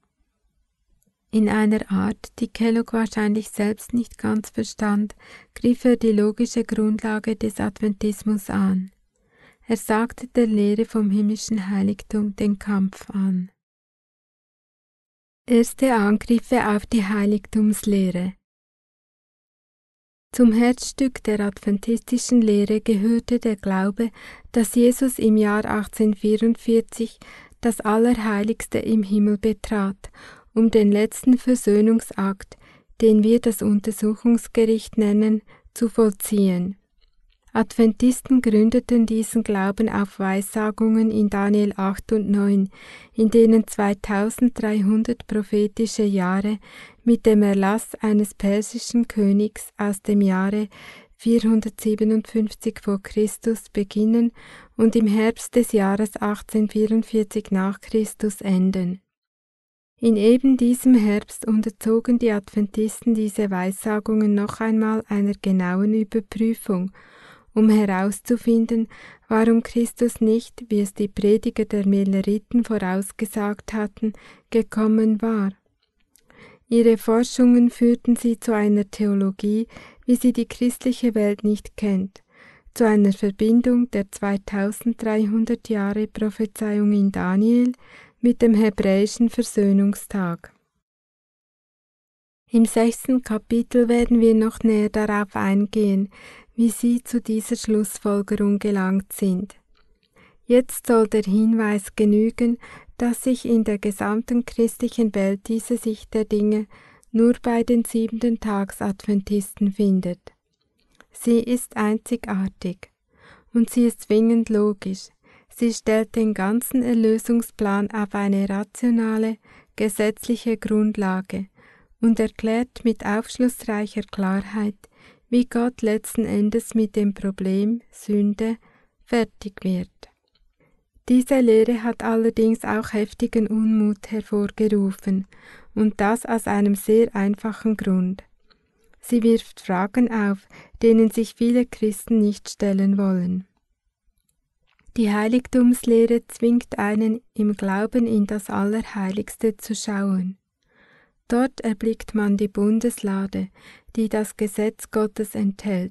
In einer Art, die Kellogg wahrscheinlich selbst nicht ganz verstand, griff er die logische Grundlage des Adventismus an. Er sagte der Lehre vom himmlischen Heiligtum den Kampf an. Erste Angriffe auf die Heiligtumslehre. Zum Herzstück der adventistischen Lehre gehörte der Glaube, dass Jesus im Jahr 1844 das Allerheiligste im Himmel betrat, um den letzten Versöhnungsakt, den wir das Untersuchungsgericht nennen, zu vollziehen. Adventisten gründeten diesen Glauben auf Weissagungen in Daniel 8 und 9, in denen 2300 prophetische Jahre mit dem Erlass eines persischen Königs aus dem Jahre 457 vor Christus beginnen und im Herbst des Jahres 1844 nach Christus enden. In eben diesem Herbst unterzogen die Adventisten diese Weissagungen noch einmal einer genauen Überprüfung, um herauszufinden, warum Christus nicht, wie es die Prediger der Milleriten vorausgesagt hatten, gekommen war. Ihre Forschungen führten sie zu einer Theologie, wie sie die christliche Welt nicht kennt, zu einer Verbindung der 2300 Jahre Prophezeiung in Daniel mit dem hebräischen Versöhnungstag. Im 6. Kapitel werden wir noch näher darauf eingehen, wie sie zu dieser Schlussfolgerung gelangt sind. Jetzt soll der Hinweis genügen, dass sich in der gesamten christlichen Welt diese Sicht der Dinge nur bei den 7-Tags-Adventisten findet. Sie ist einzigartig und sie ist zwingend logisch. Sie stellt den ganzen Erlösungsplan auf eine rationale, gesetzliche Grundlage und erklärt mit aufschlussreicher Klarheit, wie Gott letzten Endes mit dem Problem Sünde fertig wird. Diese Lehre hat allerdings auch heftigen Unmut hervorgerufen, und das aus einem sehr einfachen Grund. Sie wirft Fragen auf, denen sich viele Christen nicht stellen wollen. Die Heiligtumslehre zwingt einen, im Glauben in das Allerheiligste zu schauen. Dort erblickt man die Bundeslade, die das Gesetz Gottes enthält.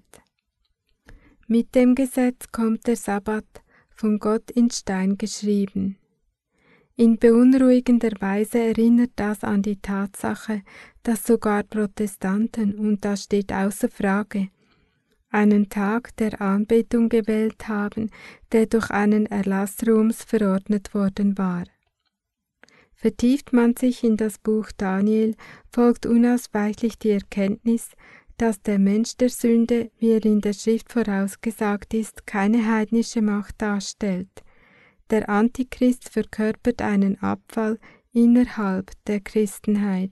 Mit dem Gesetz kommt der Sabbat, von Gott in Stein geschrieben. In beunruhigender Weise erinnert das an die Tatsache, dass sogar Protestanten, und das steht außer Frage, einen Tag der Anbetung gewählt haben, der durch einen Erlass Roms verordnet worden war. Vertieft man sich in das Buch Daniel, folgt unausweichlich die Erkenntnis, dass der Mensch der Sünde, wie er in der Schrift vorausgesagt ist, keine heidnische Macht darstellt. Der Antichrist verkörpert einen Abfall innerhalb der Christenheit.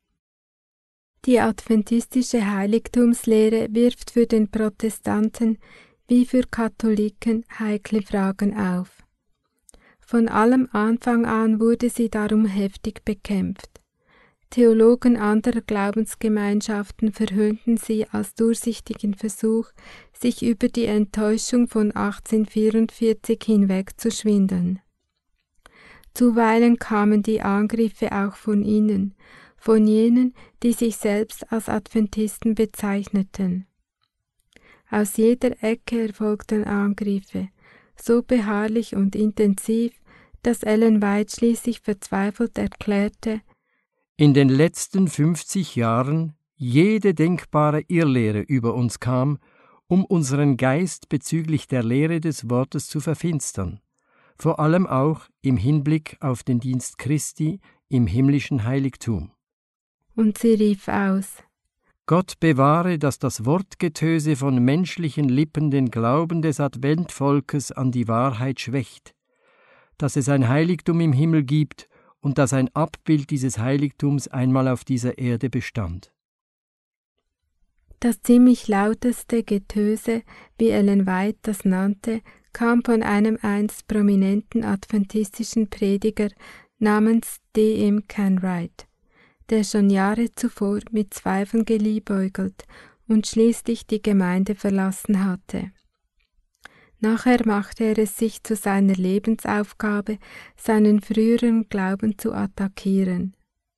Die adventistische Heiligtumslehre wirft für den Protestanten wie für Katholiken heikle Fragen auf. Von allem Anfang an wurde sie darum heftig bekämpft. Theologen anderer Glaubensgemeinschaften verhöhnten sie als durchsichtigen Versuch, sich über die Enttäuschung von 1844 hinwegzuschwindeln. Zuweilen kamen die Angriffe auch von innen, von jenen, die sich selbst als Adventisten bezeichneten. Aus jeder Ecke erfolgten Angriffe, so beharrlich und intensiv, dass Ellen White schließlich verzweifelt erklärte: In den letzten 50 Jahren jede denkbare Irrlehre über uns kam, um unseren Geist bezüglich der Lehre des Wortes zu verfinstern, vor allem auch im Hinblick auf den Dienst Christi im himmlischen Heiligtum. Und sie rief aus: Gott bewahre, dass das Wortgetöse von menschlichen Lippen den Glauben des Adventvolkes an die Wahrheit schwächt, dass es ein Heiligtum im Himmel gibt und dass ein Abbild dieses Heiligtums einmal auf dieser Erde bestand. Das ziemlich lauteste Getöse, wie Ellen White das nannte, kam von einem einst prominenten adventistischen Prediger namens D.M. Canwright, der schon Jahre zuvor mit Zweifeln geliebäugelt und schließlich die Gemeinde verlassen hatte. Nachher machte er es sich zu seiner Lebensaufgabe, seinen früheren Glauben zu attackieren.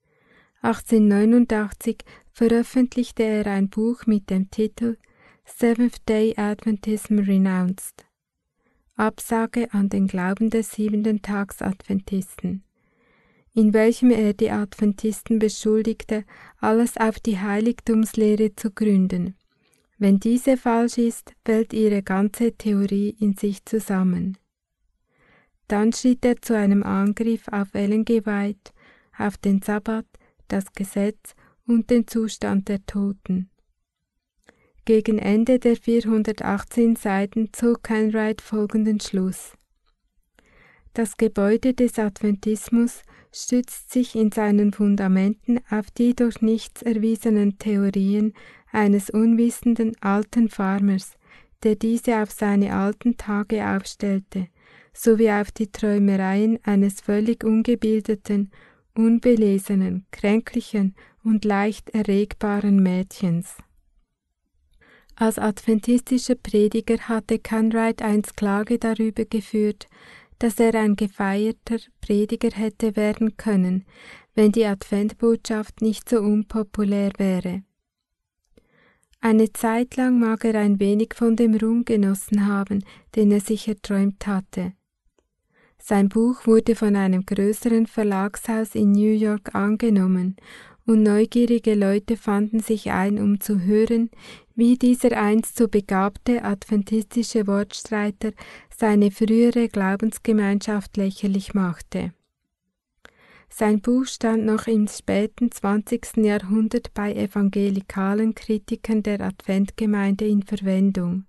1889 veröffentlichte er ein Buch mit dem Titel Seventh-day Adventism Renounced, Absage an den Glauben des 7-Tags-Adventisten, in welchem er die Adventisten beschuldigte, alles auf die Heiligtumslehre zu gründen. Wenn diese falsch ist, fällt ihre ganze Theorie in sich zusammen. Dann schritt er zu einem Angriff auf Ellen G. White, auf den Sabbat, das Gesetz und den Zustand der Toten. Gegen Ende der 418 Seiten zog Canwright folgenden Schluss: Das Gebäude des Adventismus stützt sich in seinen Fundamenten auf die durch nichts erwiesenen Theorien eines unwissenden alten Farmers, der diese auf seine alten Tage aufstellte, sowie auf die Träumereien eines völlig ungebildeten, unbelesenen, kränklichen und leicht erregbaren Mädchens. Als adventistischer Prediger hatte Canwright einst Klage darüber geführt, dass er ein gefeierter Prediger hätte werden können, wenn die Adventbotschaft nicht so unpopulär wäre. Eine Zeit lang mag er ein wenig von dem Ruhm genossen haben, den er sich erträumt hatte. Sein Buch wurde von einem größeren Verlagshaus in New York angenommen und neugierige Leute fanden sich ein, um zu hören, wie dieser einst so begabte adventistische Wortstreiter seine frühere Glaubensgemeinschaft lächerlich machte. Sein Buch stand noch im späten 20. Jahrhundert bei evangelikalen Kritikern der Adventgemeinde in Verwendung.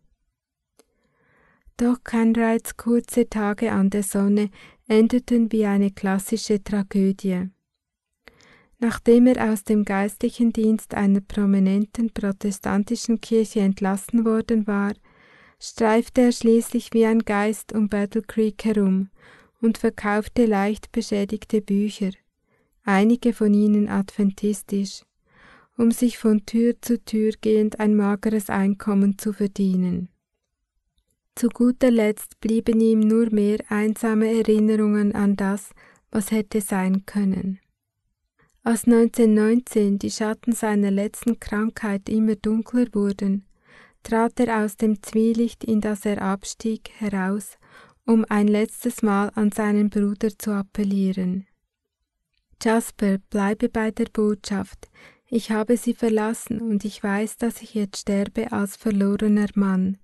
Doch Kenwrights kurze Tage an der Sonne endeten wie eine klassische Tragödie. Nachdem er aus dem geistlichen Dienst einer prominenten protestantischen Kirche entlassen worden war, streifte er schließlich wie ein Geist um Battle Creek herum und verkaufte leicht beschädigte Bücher, einige von ihnen adventistisch, um sich von Tür zu Tür gehend ein mageres Einkommen zu verdienen. Zu guter Letzt blieben ihm nur mehr einsame Erinnerungen an das, was hätte sein können. Als 1919 die Schatten seiner letzten Krankheit immer dunkler wurden, trat er aus dem Zwielicht, in das er abstieg, heraus, um ein letztes Mal an seinen Bruder zu appellieren. »Jasper, bleibe bei der Botschaft. Ich habe sie verlassen und ich weiß, dass ich jetzt sterbe als verlorener Mann.«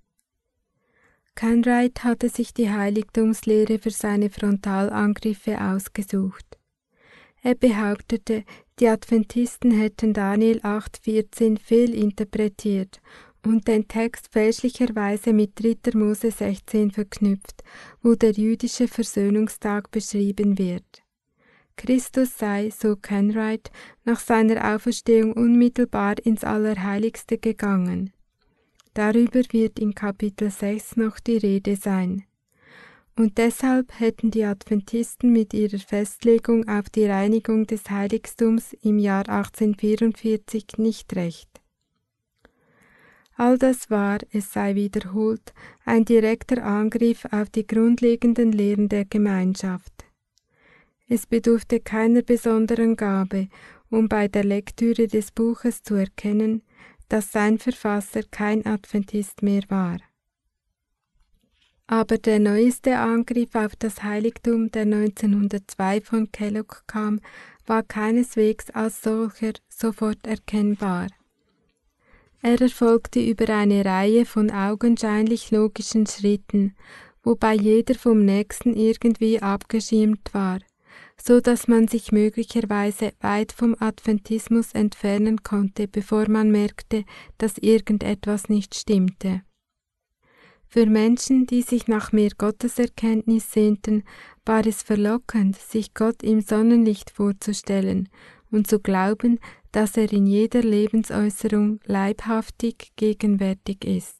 Kenwright hatte sich die Heiligtumslehre für seine Frontalangriffe ausgesucht. Er behauptete, die Adventisten hätten Daniel 8,14 fehlinterpretiert und den Text fälschlicherweise mit 3. Mose 16 verknüpft, wo der jüdische Versöhnungstag beschrieben wird. Christus sei, so Kenwright, nach seiner Auferstehung unmittelbar ins Allerheiligste gegangen. Darüber wird in Kapitel 6 noch die Rede sein. Und deshalb hätten die Adventisten mit ihrer Festlegung auf die Reinigung des Heiligtums im Jahr 1844 nicht recht. All das war, es sei wiederholt, ein direkter Angriff auf die grundlegenden Lehren der Gemeinschaft. Es bedurfte keiner besonderen Gabe, um bei der Lektüre des Buches zu erkennen, dass sein Verfasser kein Adventist mehr war. Aber der neueste Angriff auf das Heiligtum, der 1902 von Kellogg kam, war keineswegs als solcher sofort erkennbar. Er erfolgte über eine Reihe von augenscheinlich logischen Schritten, wobei jeder vom nächsten irgendwie abgeschirmt war, so dass man sich möglicherweise weit vom Adventismus entfernen konnte, bevor man merkte, dass irgendetwas nicht stimmte. Für Menschen, die sich nach mehr Gotteserkenntnis sehnten, war es verlockend, sich Gott im Sonnenlicht vorzustellen und zu glauben, dass er in jeder Lebensäußerung leibhaftig gegenwärtig ist.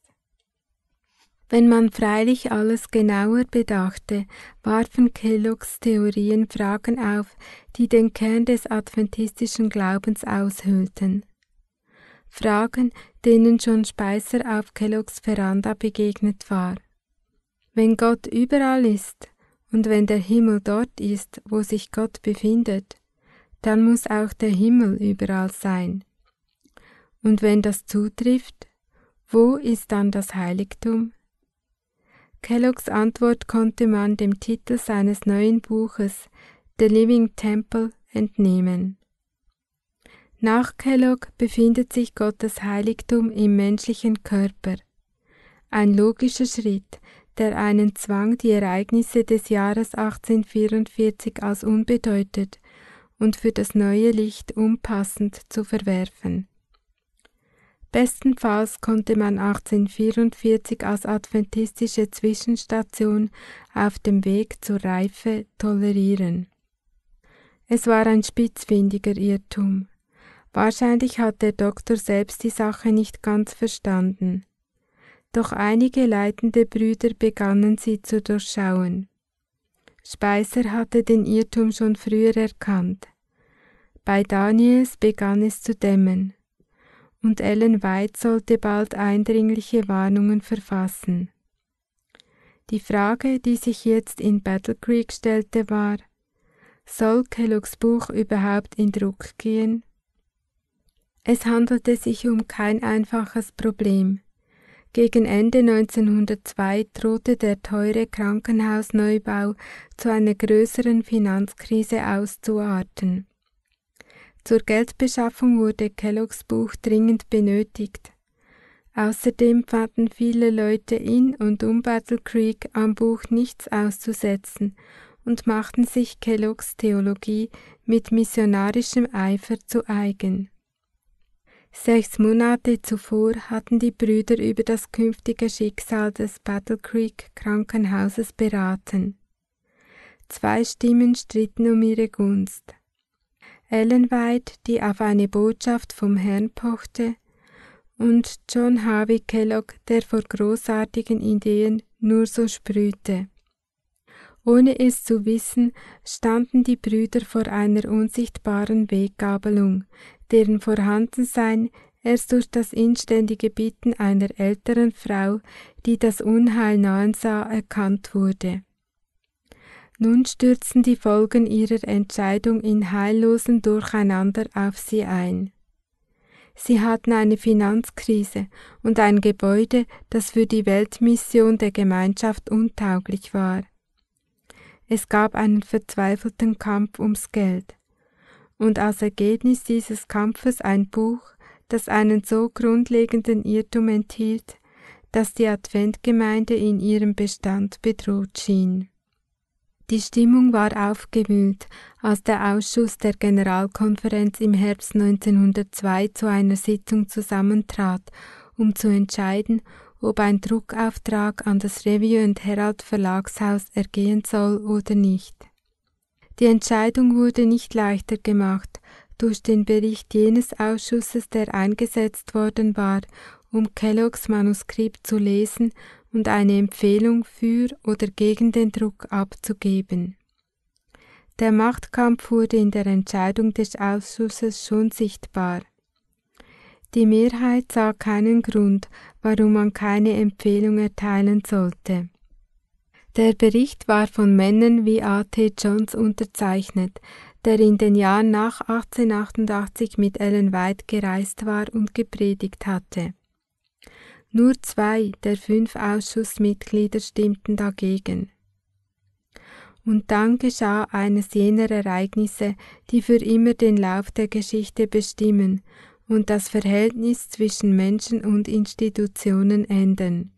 Wenn man freilich alles genauer bedachte, warfen Kelloggs Theorien Fragen auf, die den Kern des adventistischen Glaubens aushöhlten. Fragen, denen schon Speiser auf Kelloggs Veranda begegnet war. Wenn Gott überall ist und wenn der Himmel dort ist, wo sich Gott befindet, dann muss auch der Himmel überall sein. Und wenn das zutrifft, wo ist dann das Heiligtum? Kelloggs Antwort konnte man dem Titel seines neuen Buches The Living Temple entnehmen. Nach Kellogg befindet sich Gottes Heiligtum im menschlichen Körper. Ein logischer Schritt, der einen zwang, die Ereignisse des Jahres 1844 als unbedeutend und für das neue Licht unpassend zu verwerfen. Bestenfalls konnte man 1844 als adventistische Zwischenstation auf dem Weg zur Reife tolerieren. Es war ein spitzfindiger Irrtum. Wahrscheinlich hat der Doktor selbst die Sache nicht ganz verstanden. Doch einige leitende Brüder begannen sie zu durchschauen. Speiser hatte den Irrtum schon früher erkannt. Bei Daniels begann es zu dämmern. Und Ellen White sollte bald eindringliche Warnungen verfassen. Die Frage, die sich jetzt in Battle Creek stellte, war: Soll Kelloggs Buch überhaupt in Druck gehen? Es handelte sich um kein einfaches Problem. Gegen Ende 1902 drohte der teure Krankenhausneubau zu einer größeren Finanzkrise auszuarten. Zur Geldbeschaffung wurde Kelloggs Buch dringend benötigt. Außerdem fanden viele Leute in und um Battle Creek am Buch nichts auszusetzen und machten sich Kelloggs Theologie mit missionarischem Eifer zu eigen. 6 Monate zuvor hatten die Brüder über das künftige Schicksal des Battle Creek Krankenhauses beraten. 2 Stimmen stritten um ihre Gunst. Ellen White, die auf eine Botschaft vom Herrn pochte, und John Harvey Kellogg, der vor großartigen Ideen nur so sprühte. Ohne es zu wissen, standen die Brüder vor einer unsichtbaren Weggabelung, deren Vorhandensein erst durch das inständige Bitten einer älteren Frau, die das Unheil nahen sah, erkannt wurde. Nun stürzten die Folgen ihrer Entscheidung in heillosem Durcheinander auf sie ein. Sie hatten eine Finanzkrise und ein Gebäude, das für die Weltmission der Gemeinschaft untauglich war. Es gab einen verzweifelten Kampf ums Geld. Und als Ergebnis dieses Kampfes ein Buch, das einen so grundlegenden Irrtum enthielt, dass die Adventgemeinde in ihrem Bestand bedroht schien. Die Stimmung war aufgewühlt, als der Ausschuss der Generalkonferenz im Herbst 1902 zu einer Sitzung zusammentrat, um zu entscheiden, ob ein Druckauftrag an das Review and Herald Verlagshaus ergehen soll oder nicht. Die Entscheidung wurde nicht leichter gemacht durch den Bericht jenes Ausschusses, der eingesetzt worden war, um Kelloggs Manuskript zu lesen und eine Empfehlung für oder gegen den Druck abzugeben. Der Machtkampf wurde in der Entscheidung des Ausschusses schon sichtbar. Die Mehrheit sah keinen Grund, warum man keine Empfehlung erteilen sollte. Der Bericht war von Männern wie A.T. Jones unterzeichnet, der in den Jahren nach 1888 mit Ellen White gereist war und gepredigt hatte. Nur 2 der 5 Ausschussmitglieder stimmten dagegen. Und dann geschah eines jener Ereignisse, die für immer den Lauf der Geschichte bestimmen und das Verhältnis zwischen Menschen und Institutionen ändern.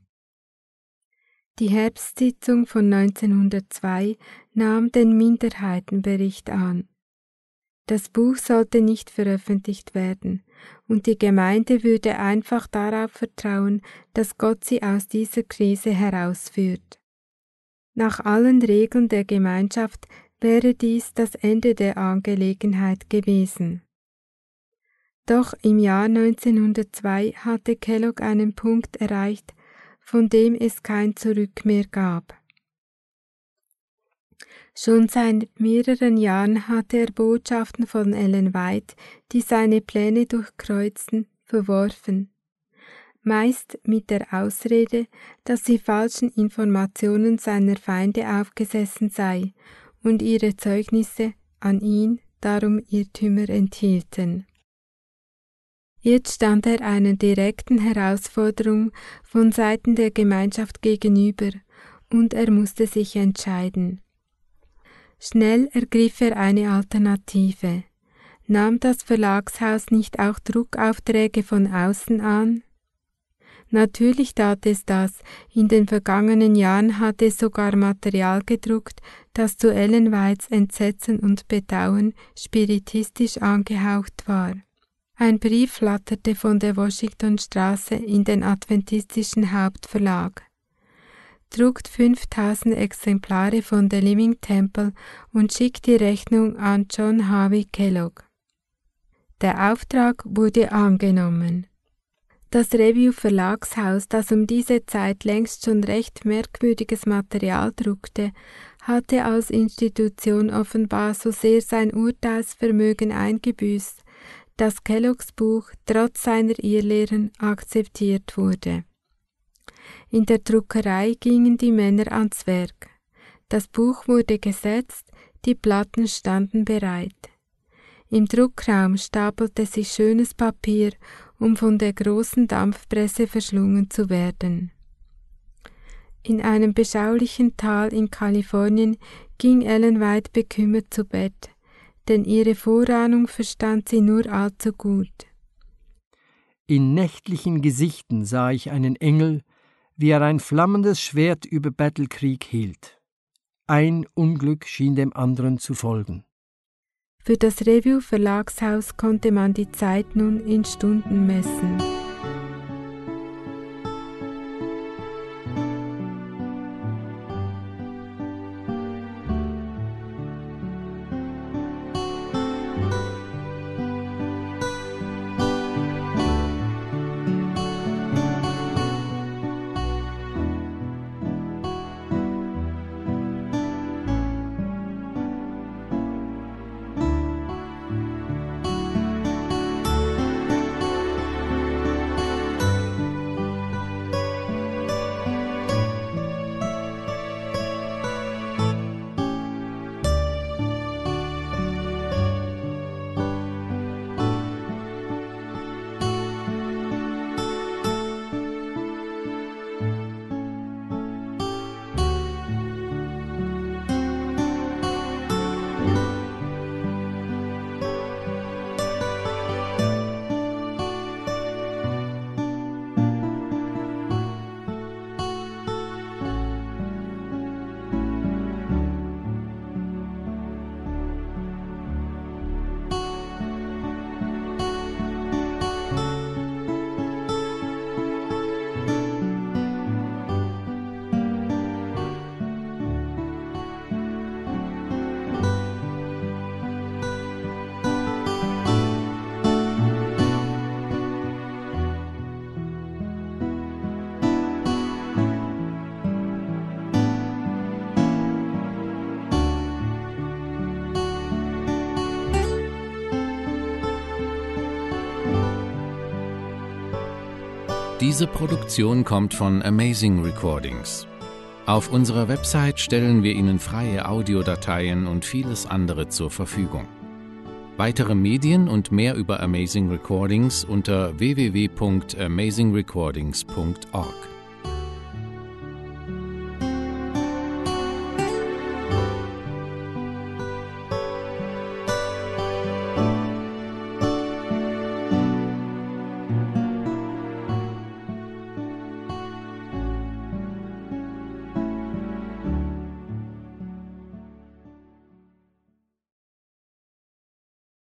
Die Herbstsitzung von 1902 nahm den Minderheitenbericht an. Das Buch sollte nicht veröffentlicht werden, und die Gemeinde würde einfach darauf vertrauen, dass Gott sie aus dieser Krise herausführt. Nach allen Regeln der Gemeinschaft wäre dies das Ende der Angelegenheit gewesen. Doch im Jahr 1902 hatte Kellogg einen Punkt erreicht, von dem es kein Zurück mehr gab. Schon seit mehreren Jahren hatte er Botschaften von Ellen White, die seine Pläne durchkreuzten, verworfen. Meist mit der Ausrede, dass sie falschen Informationen seiner Feinde aufgesessen sei und ihre Zeugnisse an ihn darum Irrtümer enthielten. Jetzt stand er einer direkten Herausforderung von Seiten der Gemeinschaft gegenüber und er musste sich entscheiden. Schnell ergriff er eine Alternative. Nahm das Verlagshaus nicht auch Druckaufträge von außen an? Natürlich tat es das. In den vergangenen Jahren hatte es sogar Material gedruckt, das zu Ellen Whites Entsetzen und Bedauern spiritistisch angehaucht war. Ein Brief flatterte von der Washingtonstraße in den adventistischen Hauptverlag. Druckt 5000 Exemplare von The Living Temple und schickt die Rechnung an John Harvey Kellogg. Der Auftrag wurde angenommen. Das Review Verlagshaus, das um diese Zeit längst schon recht merkwürdiges Material druckte, hatte als Institution offenbar so sehr sein Urteilsvermögen eingebüßt, dass Kelloggs Buch trotz seiner Irrlehren akzeptiert wurde. In der Druckerei gingen die Männer ans Werk. Das Buch wurde gesetzt, die Platten standen bereit. Im Druckraum stapelte sich schönes Papier, um von der großen Dampfpresse verschlungen zu werden. In einem beschaulichen Tal in Kalifornien ging Ellen White bekümmert zu Bett, denn ihre Vorahnung verstand sie nur allzu gut. In nächtlichen Gesichten sah ich einen Engel, wie er ein flammendes Schwert über Battle Creek hielt. Ein Unglück schien dem anderen zu folgen. Für das Review Verlagshaus konnte man die Zeit nun in Stunden messen. Diese Produktion kommt von Amazing Recordings. Auf unserer Website stellen wir Ihnen freie Audiodateien und vieles andere zur Verfügung. Weitere Medien und mehr über Amazing Recordings unter www.amazingrecordings.org.